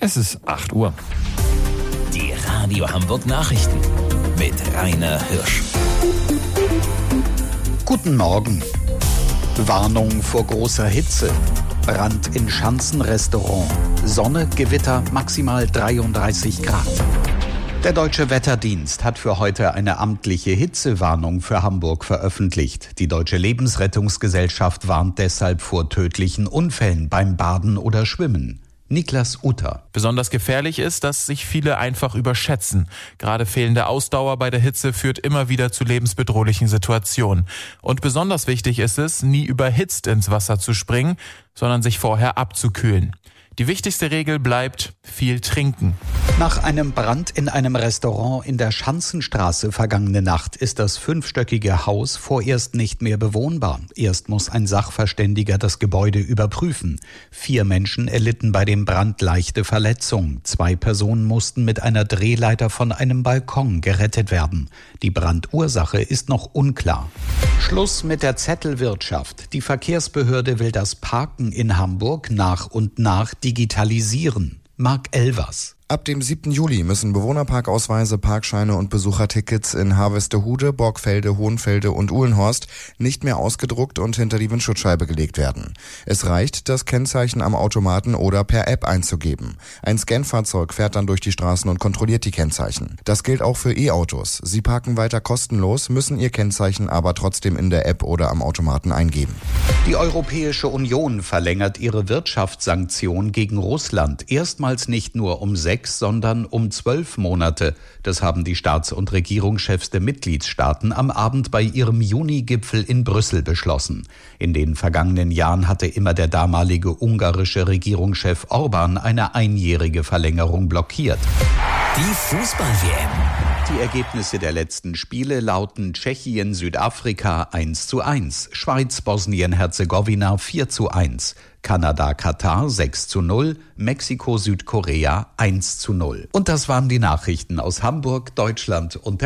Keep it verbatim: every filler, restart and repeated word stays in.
Es ist acht Uhr. Die Radio Hamburg Nachrichten mit Rainer Hirsch. Guten Morgen. Warnung vor großer Hitze. Brand in Schanzenrestaurant. Sonne, Gewitter, maximal dreiunddreißig Grad. Der Deutsche Wetterdienst hat für heute eine amtliche Hitzewarnung für Hamburg veröffentlicht. Die Deutsche Lebensrettungsgesellschaft warnt deshalb vor tödlichen Unfällen beim Baden oder Schwimmen. Niklas Utter. Besonders gefährlich ist, dass sich viele einfach überschätzen. Gerade fehlende Ausdauer bei der Hitze führt immer wieder zu lebensbedrohlichen Situationen. Und besonders wichtig ist es, nie überhitzt ins Wasser zu springen, sondern sich vorher abzukühlen. Die wichtigste Regel bleibt: viel trinken. Nach einem Brand in einem Restaurant in der Schanzenstraße vergangene Nacht ist das fünfstöckige Haus vorerst nicht mehr bewohnbar. Erst muss ein Sachverständiger das Gebäude überprüfen. Vier Menschen erlitten bei dem Brand leichte Verletzungen. Zwei Personen mussten mit einer Drehleiter von einem Balkon gerettet werden. Die Brandursache ist noch unklar. Schluss mit der Zettelwirtschaft. Die Verkehrsbehörde will das Parken in Hamburg nach und nach digitalisieren. Marc Elvers. Ab dem siebten Juli müssen Bewohnerparkausweise, Parkscheine und Besuchertickets in Harvestehude, Borgfelde, Hohenfelde und Uhlenhorst nicht mehr ausgedruckt und hinter die Windschutzscheibe gelegt werden. Es reicht, das Kennzeichen am Automaten oder per App einzugeben. Ein Scanfahrzeug fährt dann durch die Straßen und kontrolliert die Kennzeichen. Das gilt auch für E-Autos. Sie parken weiter kostenlos, müssen ihr Kennzeichen aber trotzdem in der App oder am Automaten eingeben. Die Europäische Union verlängert ihre Wirtschaftssanktionen gegen Russland. Erstmals nicht nur um sechs, sondern um zwölf Monate. Das haben die Staats- und Regierungschefs der Mitgliedstaaten am Abend bei ihrem Juni-Gipfel in Brüssel beschlossen. In den vergangenen Jahren hatte immer der damalige ungarische Regierungschef Orban eine einjährige Verlängerung blockiert. Die Fußball-W M. Die Ergebnisse der letzten Spiele lauten: Tschechien, Südafrika eins zu eins, Schweiz, Bosnien-Herzegowina vier zu eins, Kanada, Katar sechs zu null, Mexiko, Südkorea eins zu null. Und das waren die Nachrichten aus Hamburg, Deutschland und der